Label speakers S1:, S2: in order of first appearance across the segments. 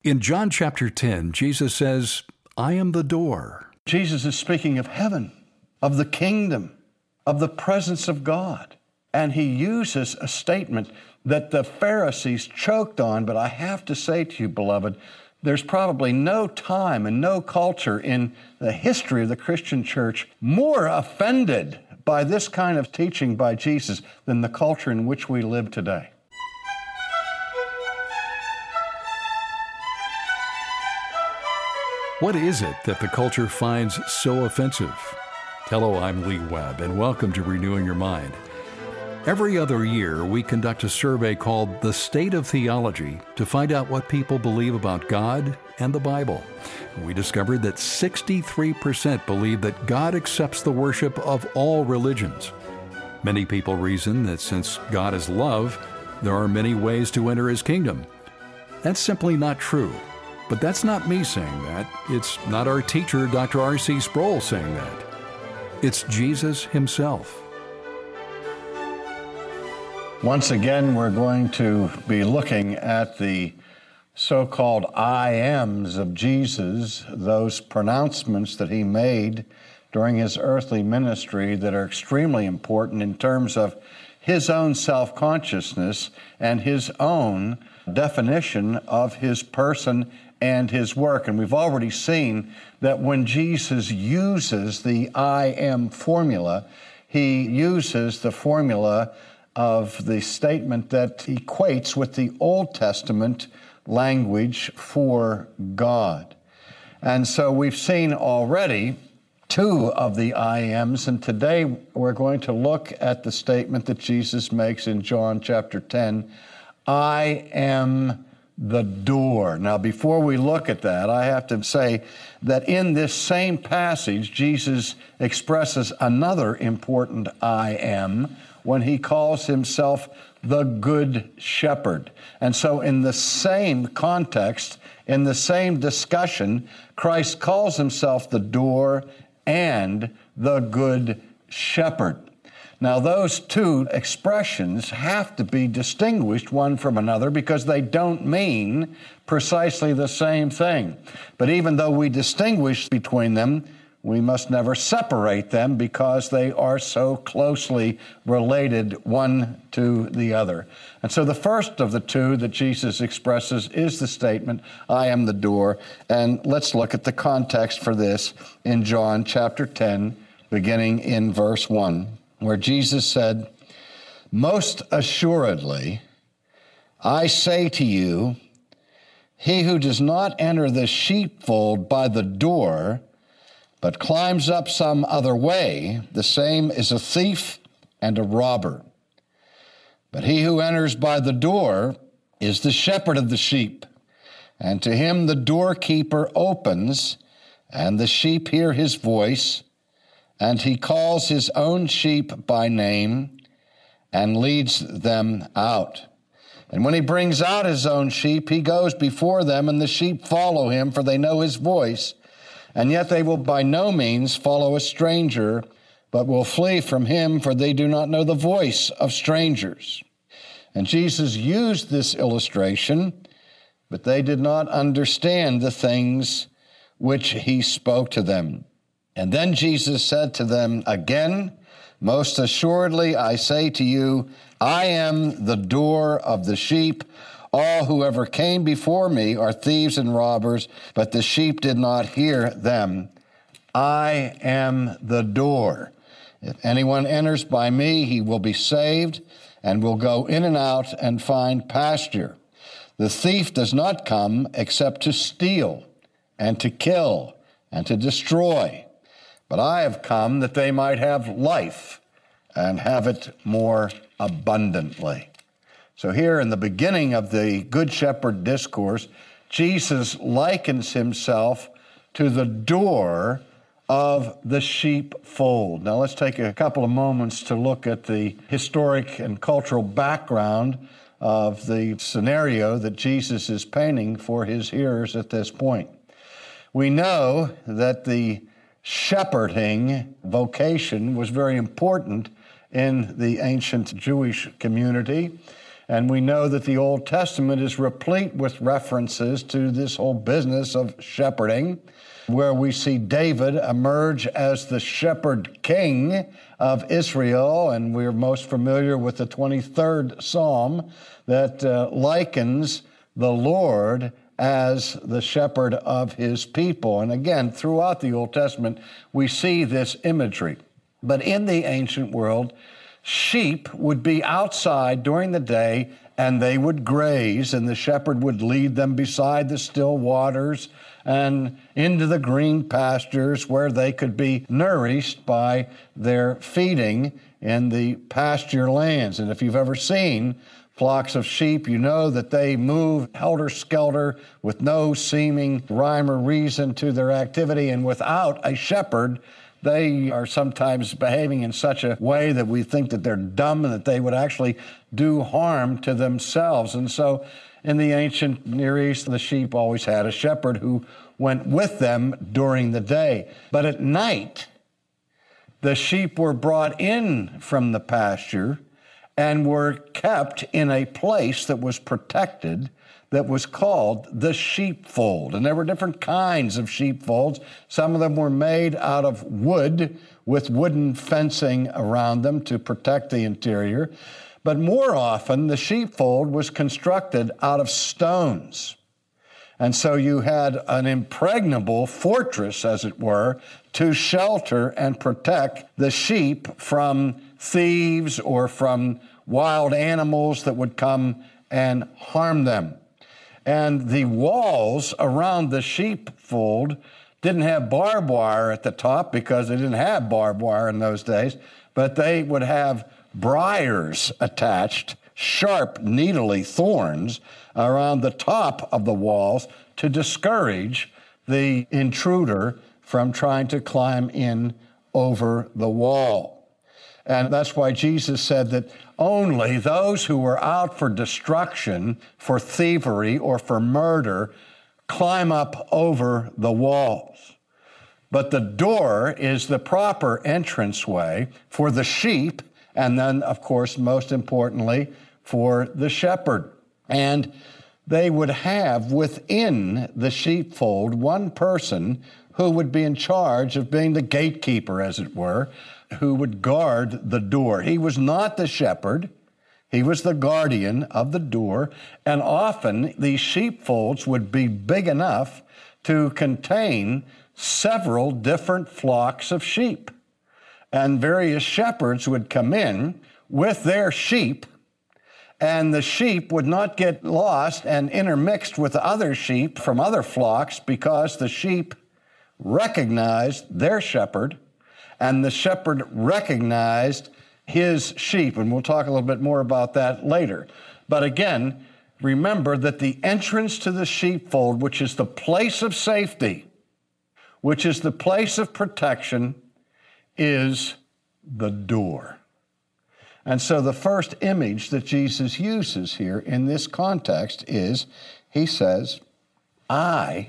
S1: In John chapter 10, Jesus says, I am the door.
S2: Jesus is speaking of heaven, of the kingdom, of the presence of God. And he uses a statement that the Pharisees choked on, but I have to say to you, beloved, there's probably no time and no culture in the history of the Christian church more offended by this kind of teaching by Jesus than the culture in which we live today.
S1: What is it that the culture finds so offensive? Hello, I'm Lee Webb, and welcome to Renewing Your Mind. Every other year, we conduct a survey called The State of Theology to find out what people believe about God and the Bible. We discovered that 63% believe that God accepts the worship of all religions. Many people reason that since God is love, there are many ways to enter His kingdom. That's simply not true. But that's not me saying that. It's not our teacher, Dr. R.C. Sproul, saying that. It's Jesus Himself.
S2: Once again, we're going to be looking at the so-called I ams of Jesus, those pronouncements that He made during His earthly ministry that are extremely important in terms of His own self-consciousness and His own definition of His person and His work. And we've already seen that when Jesus uses the I am formula, He uses the formula of the statement that equates with the Old Testament language for God. And so we've seen already two of the I ams, and today we're going to look at the statement that Jesus makes in John chapter 10, I am the door. Now, before we look at that, I have to say that in this same passage, Jesus expresses another important I am when He calls Himself the Good Shepherd. And so in the same context, in the same discussion, Christ calls Himself the door and the Good Shepherd. Now, those two expressions have to be distinguished one from another because they don't mean precisely the same thing. But even though we distinguish between them, we must never separate them because they are so closely related one to the other. And so the first of the two that Jesus expresses is the statement, I am the door. And let's look at the context for this in John chapter 10, beginning in verse 1. Where Jesus said, most assuredly, I say to you, he who does not enter the sheepfold by the door, but climbs up some other way, the same is a thief and a robber. But he who enters by the door is the shepherd of the sheep, and to him the doorkeeper opens, and the sheep hear his voice, and he calls his own sheep by name and leads them out. And when he brings out his own sheep, he goes before them, and the sheep follow him, for they know his voice. And yet they will by no means follow a stranger, but will flee from him, for they do not know the voice of strangers. And Jesus used this illustration, but they did not understand the things which He spoke to them. And then Jesus said to them again, most assuredly I say to you, I am the door of the sheep. All who ever came before me are thieves and robbers, but the sheep did not hear them. I am the door. If anyone enters by me, he will be saved and will go in and out and find pasture. The thief does not come except to steal and to kill and to destroy. But I have come that they might have life and have it more abundantly. So here in the beginning of the Good Shepherd discourse, Jesus likens Himself to the door of the sheepfold. Now let's take a couple of moments to look at the historic and cultural background of the scenario that Jesus is painting for His hearers at this point. We know that the shepherding vocation was very important in the ancient Jewish community. And we know that the Old Testament is replete with references to this whole business of shepherding, where we see David emerge as the shepherd king of Israel, and we're most familiar with the 23rd Psalm that likens the Lord as the shepherd of his people. And again, throughout the Old Testament, we see this imagery. But in the ancient world, sheep would be outside during the day and they would graze, and the shepherd would lead them beside the still waters and into the green pastures where they could be nourished by their feeding in the pasture lands. And if you've ever seen flocks of sheep, you know that they move helter-skelter with no seeming rhyme or reason to their activity, and without a shepherd, they are sometimes behaving in such a way that we think that they're dumb and that they would actually do harm to themselves. And so in the ancient Near East, the sheep always had a shepherd who went with them during the day. But at night, the sheep were brought in from the pasture and were kept in a place that was protected, that was called the sheepfold. And there were different kinds of sheepfolds. Some of them were made out of wood with wooden fencing around them to protect the interior. But more often, the sheepfold was constructed out of stones. And so you had an impregnable fortress, as it were, to shelter and protect the sheep from thieves or from wild animals that would come and harm them. And the walls around the sheepfold didn't have barbed wire at the top because they didn't have barbed wire in those days, but they would have briars attached, sharp, needly thorns around the top of the walls to discourage the intruder from trying to climb in over the wall. And that's why Jesus said that only those who were out for destruction, for thievery, or for murder climb up over the walls. But the door is the proper entranceway for the sheep, and then, of course, most importantly, for the shepherd. And they would have within the sheepfold one person who would be in charge of being the gatekeeper, as it were, who would guard the door. He was not the shepherd. He was the guardian of the door. And often these sheepfolds would be big enough to contain several different flocks of sheep. And various shepherds would come in with their sheep, and the sheep would not get lost and intermixed with other sheep from other flocks because the sheep recognized their shepherd, and the shepherd recognized his sheep. And we'll talk a little bit more about that later. But again, remember that the entrance to the sheepfold, which is the place of safety, which is the place of protection, is the door. And so the first image that Jesus uses here in this context is, he says, I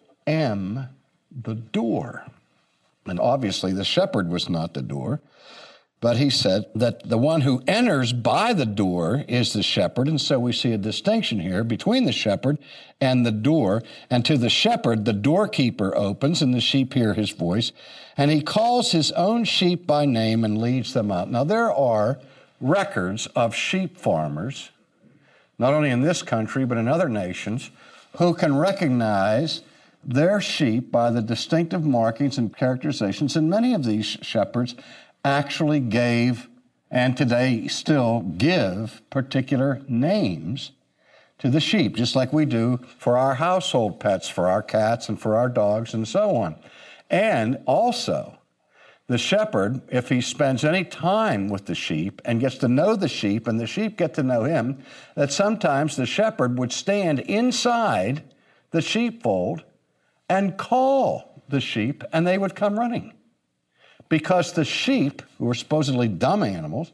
S2: am the door. And obviously the shepherd was not the door, but he said that the one who enters by the door is the shepherd. And so we see a distinction here between the shepherd and the door. And to the shepherd, the doorkeeper opens, and the sheep hear his voice, and he calls his own sheep by name and leads them out. Now, there are records of sheep farmers, not only in this country, but in other nations, who can recognize their sheep by the distinctive markings and characterizations. And many of these shepherds actually gave, and today still give, particular names to the sheep, just like we do for our household pets, for our cats and for our dogs and so on. And also, the shepherd, if he spends any time with the sheep and gets to know the sheep and the sheep get to know him, that sometimes the shepherd would stand inside the sheepfold and call the sheep, and they would come running. Because the sheep, who were supposedly dumb animals,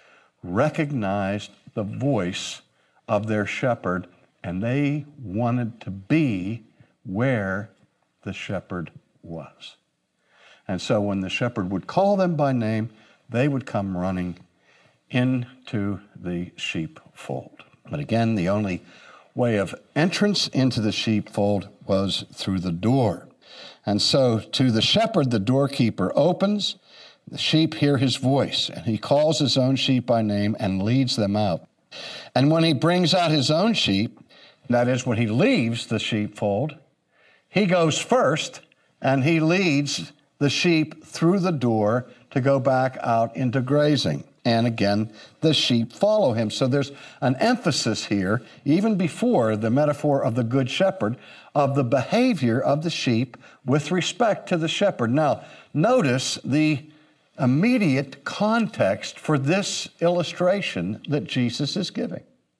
S2: recognized the voice of their shepherd, and they wanted to be where the shepherd was. And so when the shepherd would call them by name, they would come running into the sheepfold. But again, the only way of entrance into the sheepfold was through the door. And so to the shepherd, the doorkeeper opens, the sheep hear his voice, and he calls his own sheep by name and leads them out. And when he brings out his own sheep, that is, when he leaves the sheepfold, he goes first and he leads the sheep through the door to go back out into grazing. And again, the sheep follow him. So there's an emphasis here, even before the metaphor of the good shepherd, of the behavior of the sheep with respect to the shepherd. Now, notice the immediate context for this illustration that Jesus is giving.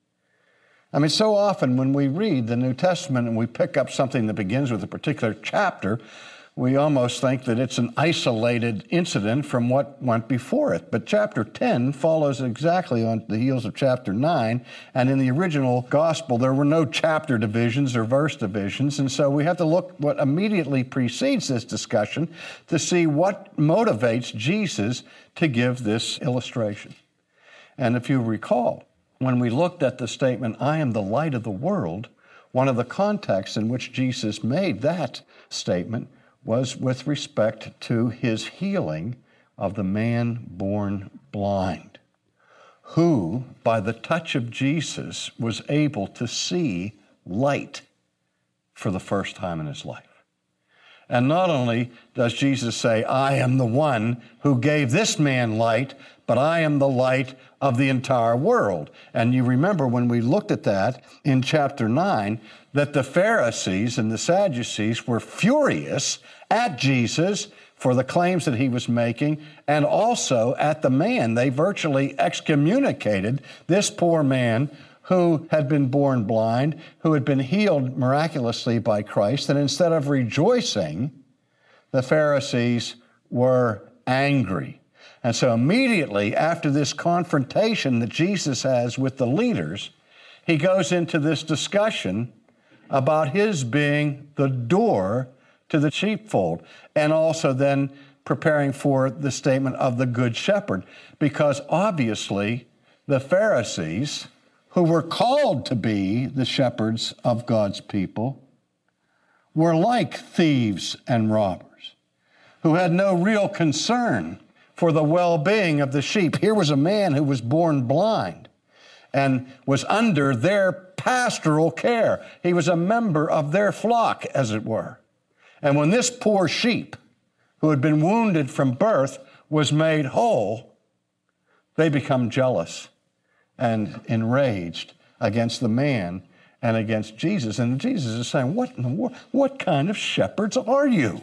S2: I mean, so often when we read the New Testament and we pick up something that begins with a particular chapter, we almost think that it's an isolated incident from what went before it. But chapter 10 follows exactly on the heels of chapter 9. And in the original gospel, there were no chapter divisions or verse divisions. And so we have to look what immediately precedes this discussion to see what motivates Jesus to give this illustration. And if you recall, when we looked at the statement, I am the light of the world, one of the contexts in which Jesus made that statement was with respect to his healing of the man born blind, who, by the touch of Jesus, was able to see light for the first time in his life. And not only does Jesus say, I am the one who gave this man light, but I am the light of the entire world. And you remember when we looked at that in chapter 9, that the Pharisees and the Sadducees were furious at Jesus for the claims that he was making, and also at the man. They virtually excommunicated this poor man who had been born blind, who had been healed miraculously by Christ. And instead of rejoicing, the Pharisees were angry. And so immediately after this confrontation that Jesus has with the leaders, he goes into this discussion about his being the door to the sheepfold, and also then preparing for the statement of the good shepherd, because obviously the Pharisees, who were called to be the shepherds of God's people, were like thieves and robbers, who had no real concern for the well-being of the sheep. Here was a man who was born blind and was under their pastoral care. He was a member of their flock, as it were. And when this poor sheep, who had been wounded from birth, was made whole, they become jealous and enraged against the man and against Jesus. And Jesus is saying, what in the world? What kind of shepherds are you?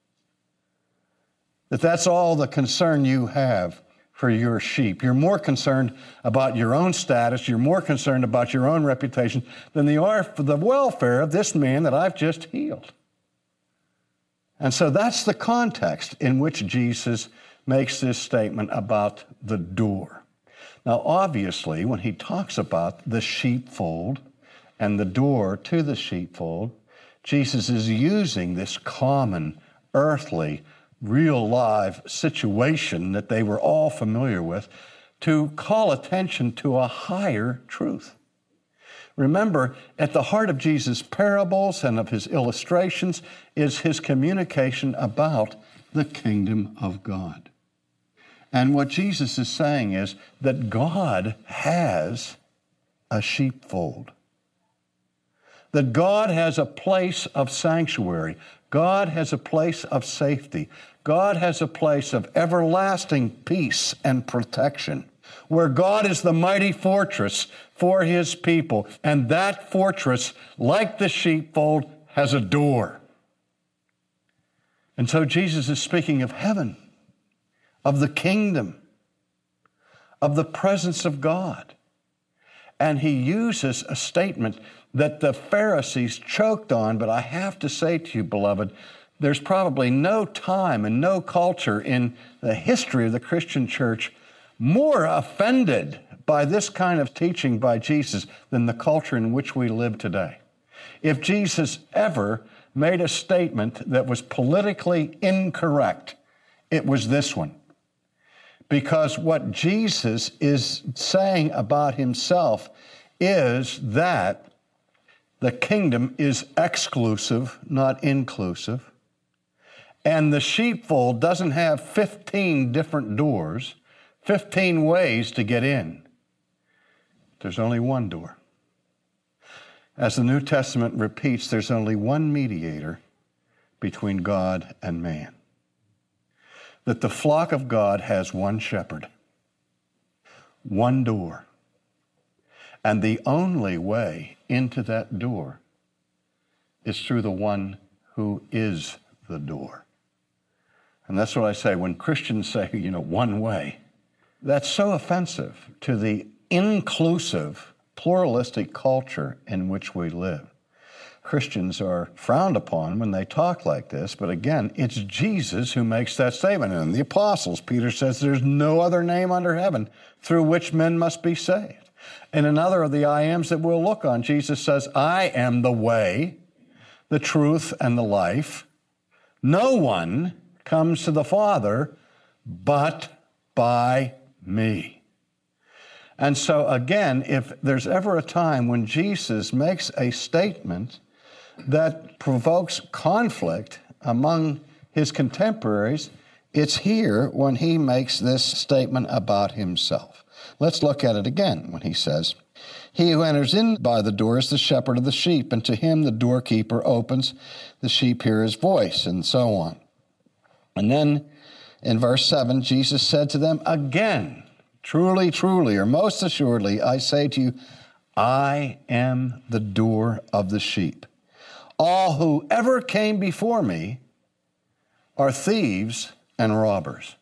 S2: That's all the concern you have for your sheep. You're more concerned about your own status. You're more concerned about your own reputation than you are for the welfare of this man that I've just healed. And so that's the context in which Jesus makes this statement about the door. Now, obviously, when he talks about the sheepfold and the door to the sheepfold, Jesus is using this common, earthly, real live situation that they were all familiar with to call attention to a higher truth. Remember, at the heart of Jesus' parables and of his illustrations is his communication about the kingdom of God. And what Jesus is saying is that God has a sheepfold, that God has a place of sanctuary, God has a place of safety, God has a place of everlasting peace and protection, where God is the mighty fortress for his people. And that fortress, like the sheepfold, has a door. And so Jesus is speaking of heaven, of the kingdom, of the presence of God. And he uses a statement that the Pharisees choked on, but I have to say to you, beloved, there's probably no time and no culture in the history of the Christian church more offended by this kind of teaching by Jesus than the culture in which we live today. If Jesus ever made a statement that was politically incorrect, it was this one. Because what Jesus is saying about himself is that the kingdom is exclusive, not inclusive. And the sheepfold doesn't have 15 different doors, 15 ways to get in. There's only one door. As the New Testament repeats, there's only one mediator between God and man. That the flock of God has one shepherd, one door. And the only way into that door is through the one who is the door. And that's what I say when Christians say, one way. That's so offensive to the inclusive, pluralistic culture in which we live. Christians are frowned upon when they talk like this, but again, it's Jesus who makes that statement. And the apostles, Peter says, there's no other name under heaven through which men must be saved. In another of the I ams that we'll look on, Jesus says, I am the way, the truth, and the life. No one comes to the Father but by me. And so again, if there's ever a time when Jesus makes a statement that provokes conflict among his contemporaries, it's here when he makes this statement about himself. Let's look at it again when he says, he who enters in by the door is the shepherd of the sheep, and to him the doorkeeper opens, the sheep hear his voice, and so on. And then in verse 7, Jesus said to them again, truly, truly, or most assuredly, I say to you, I am the door of the sheep. All who ever came before me are thieves and robbers.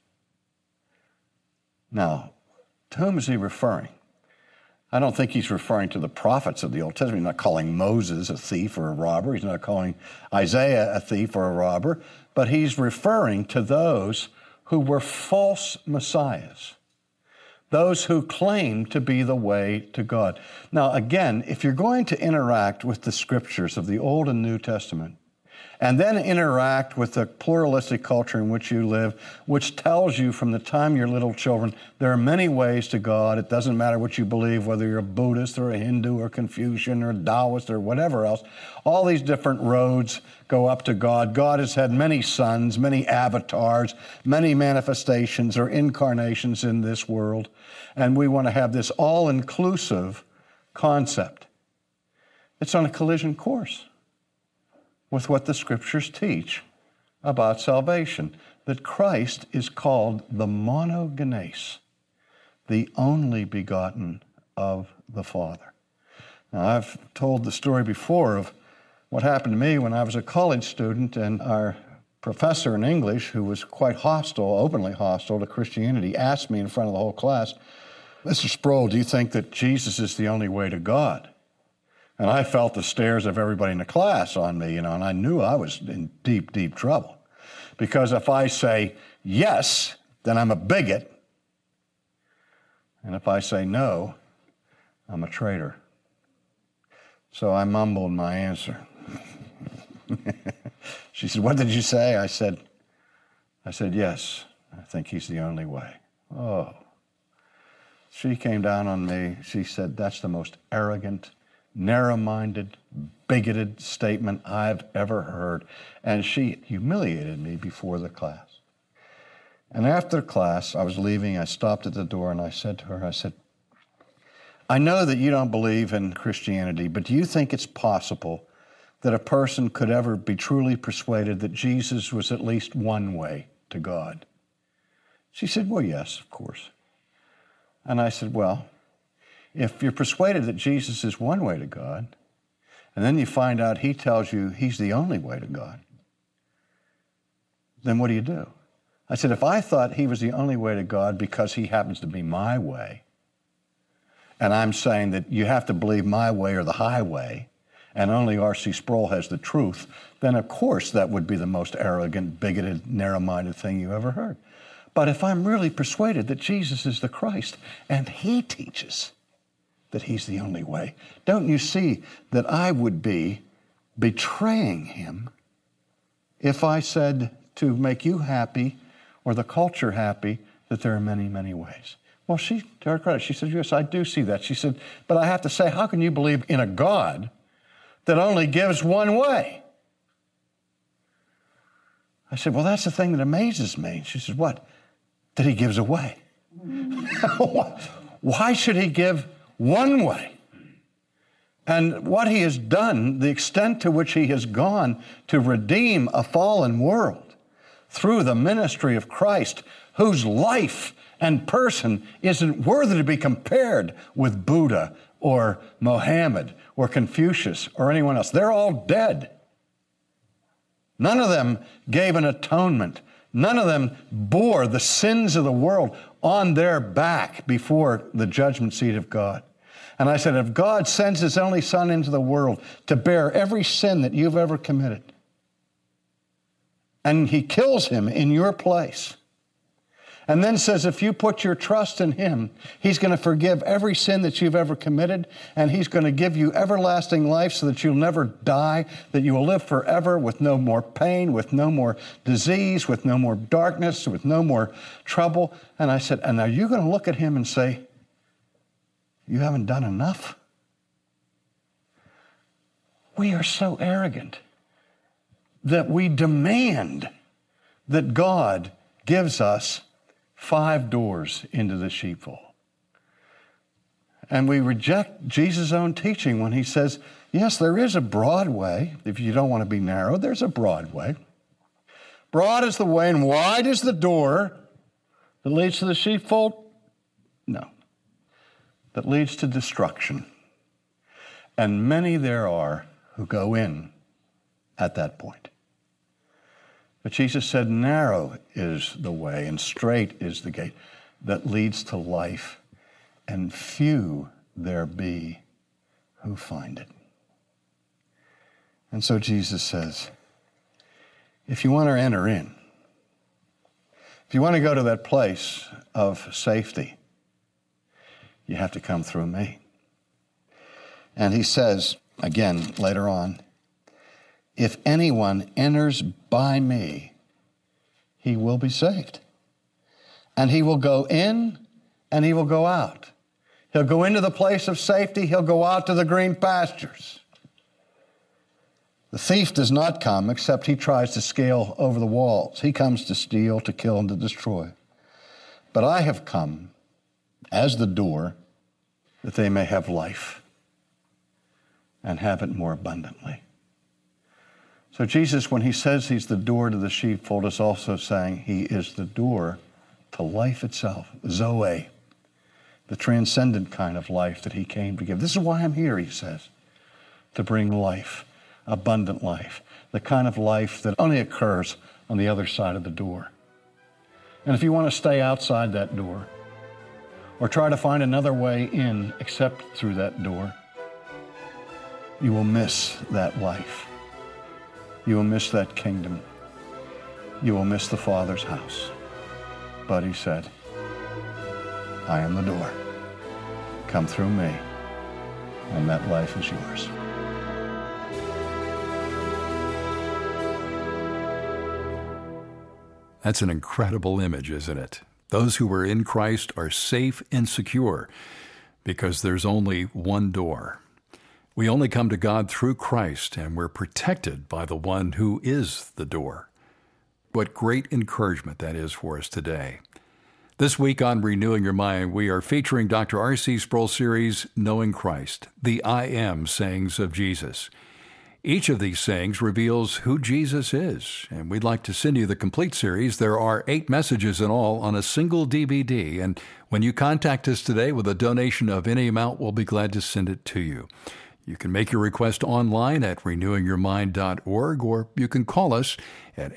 S2: Now, to whom is he referring? I don't think he's referring to the prophets of the Old Testament. He's not calling Moses a thief or a robber. He's not calling Isaiah a thief or a robber. But he's referring to those who were false messiahs, those who claim to be the way to God. Now, again, if you're going to interact with the scriptures of the Old and New Testament, and then interact with the pluralistic culture in which you live, which tells you from the time you're little children, there are many ways to God. It doesn't matter what you believe, whether you're a Buddhist or a Hindu or Confucian or a Taoist or whatever else. All these different roads go up to God. God has had many sons, many avatars, many manifestations or incarnations in this world. And we want to have this all-inclusive concept. It's on a collision course with what the scriptures teach about salvation, that Christ is called the monogenes, the only begotten of the Father. Now, I've told the story before of what happened to me when I was a college student, and our professor in English, who was quite hostile, openly hostile to Christianity, asked me in front of the whole class, Mr. Sproul, do you think that Jesus is the only way to God? And I felt the stares of everybody in the class on me, and I knew I was in deep, deep trouble. Because if I say yes, then I'm a bigot. And if I say no, I'm a traitor. So I mumbled my answer. She said, what did you say? I said, yes, I think he's the only way. Oh. She came down on me. She said, that's the most arrogant, narrow-minded, bigoted statement I've ever heard. And she humiliated me before the class. And after class, I was leaving, I stopped at the door and I said to her, I know that you don't believe in Christianity, but do you think it's possible that a person could ever be truly persuaded that Jesus was at least one way to God? She said, well, yes, of course. And I said, well, if you're persuaded that Jesus is one way to God, and then you find out he tells you he's the only way to God, then what do you do? I said, if I thought he was the only way to God because he happens to be my way, and I'm saying that you have to believe my way or the highway, and only R.C. Sproul has the truth, then of course that would be the most arrogant, bigoted, narrow-minded thing you ever heard. But if I'm really persuaded that Jesus is the Christ, and he teaches that he's the only way, don't you see that I would be betraying him if I said to make you happy or the culture happy that there are many, many ways? Well, to her credit, she said, yes, I do see that. She said, but I have to say, how can you believe in a God that only gives one way? I said, well, that's the thing that amazes me. She said, what? That he gives away. Why should he give one way? And what he has done, the extent to which he has gone to redeem a fallen world through the ministry of Christ, whose life and person isn't worthy to be compared with Buddha or Mohammed or Confucius or anyone else. They're all dead. None of them gave an atonement. None of them bore the sins of the world on their back before the judgment seat of God. And I said, if God sends his only Son into the world to bear every sin that you've ever committed, and he kills him in your place, and then says, if you put your trust in him, he's going to forgive every sin that you've ever committed, and he's going to give you everlasting life so that you'll never die, that you will live forever with no more pain, with no more disease, with no more darkness, with no more trouble. And I said, and are you going to look at him and say, you haven't done enough? We are so arrogant that we demand that God gives us 5 doors into the sheepfold. And we reject Jesus' own teaching when he says, yes, there is a broad way. If you don't want to be narrow, there's a broad way. Broad is the way and wide is the door that leads to the sheepfold. No, that leads to destruction. And many there are who go in at that point. But Jesus said, narrow is the way and straight is the gate that leads to life, and few there be who find it. And so Jesus says, if you want to enter in, if you want to go to that place of safety, you have to come through me. And he says, again, later on, if anyone enters by me, he will be saved. And he will go in and he will go out. He'll go into the place of safety. He'll go out to the green pastures. The thief does not come except he tries to scale over the walls. He comes to steal, to kill, and to destroy. But I have come as the door that they may have life and have it more abundantly. So Jesus, when he says he's the door to the sheepfold, is also saying he is the door to life itself, Zoe, the transcendent kind of life that he came to give. This is why I'm here, he says, to bring life, abundant life, the kind of life that only occurs on the other side of the door. And if you want to stay outside that door or try to find another way in except through that door, you will miss that life. You will miss that kingdom. You will miss the Father's house. But he said, I am the door. Come through me, and that life is yours.
S1: That's an incredible image, isn't it? Those who are in Christ are safe and secure because there's only one door. We only come to God through Christ, and we're protected by the one who is the door. What great encouragement that is for us today. This week on Renewing Your Mind, we are featuring Dr. R.C. Sproul's series, Knowing Christ, the I Am sayings of Jesus. Each of these sayings reveals who Jesus is, and we'd like to send you the complete series. There are 8 messages in all on a single DVD, and when you contact us today with a donation of any amount, we'll be glad to send it to you. You can make your request online at renewingyourmind.org, or you can call us at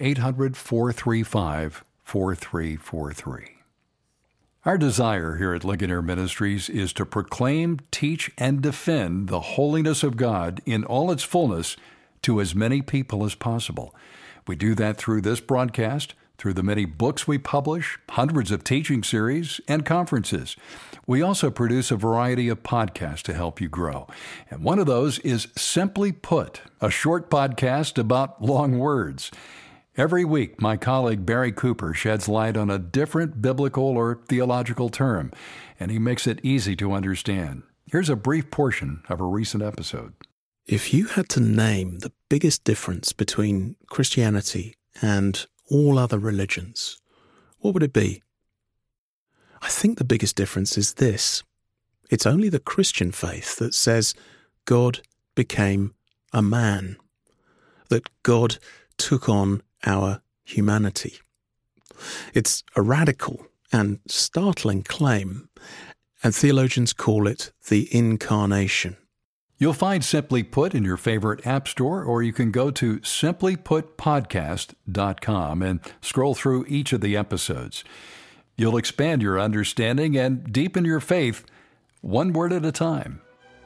S1: 800-435-4343. Our desire here at Ligonier Ministries is to proclaim, teach, and defend the holiness of God in all its fullness to as many people as possible. We do that through this broadcast, through the many books we publish, hundreds of teaching series, and conferences. We also produce a variety of podcasts to help you grow. And one of those is Simply Put, a short podcast about long words. Every week, my colleague Barry Cooper sheds light on a different biblical or theological term, and he makes it easy to understand. Here's a brief portion of a recent episode.
S3: If you had to name the biggest difference between Christianity and all other religions, what would it be? I think the biggest difference is this. It's only the Christian faith that says God became a man, that God took on our humanity. It's a radical and startling claim, and theologians call it the incarnation.
S1: You'll find Simply Put in your favorite app store, or you can go to simplyputpodcast.com and scroll through each of the episodes. You'll expand your understanding and deepen your faith one word at a time.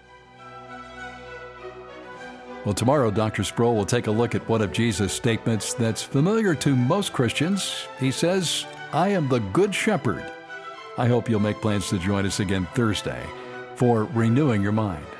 S1: Well, tomorrow, Dr. Sproul will take a look at one of Jesus' statements that's familiar to most Christians. He says, "I am the Good Shepherd." I hope you'll make plans to join us again Thursday for Renewing Your Mind.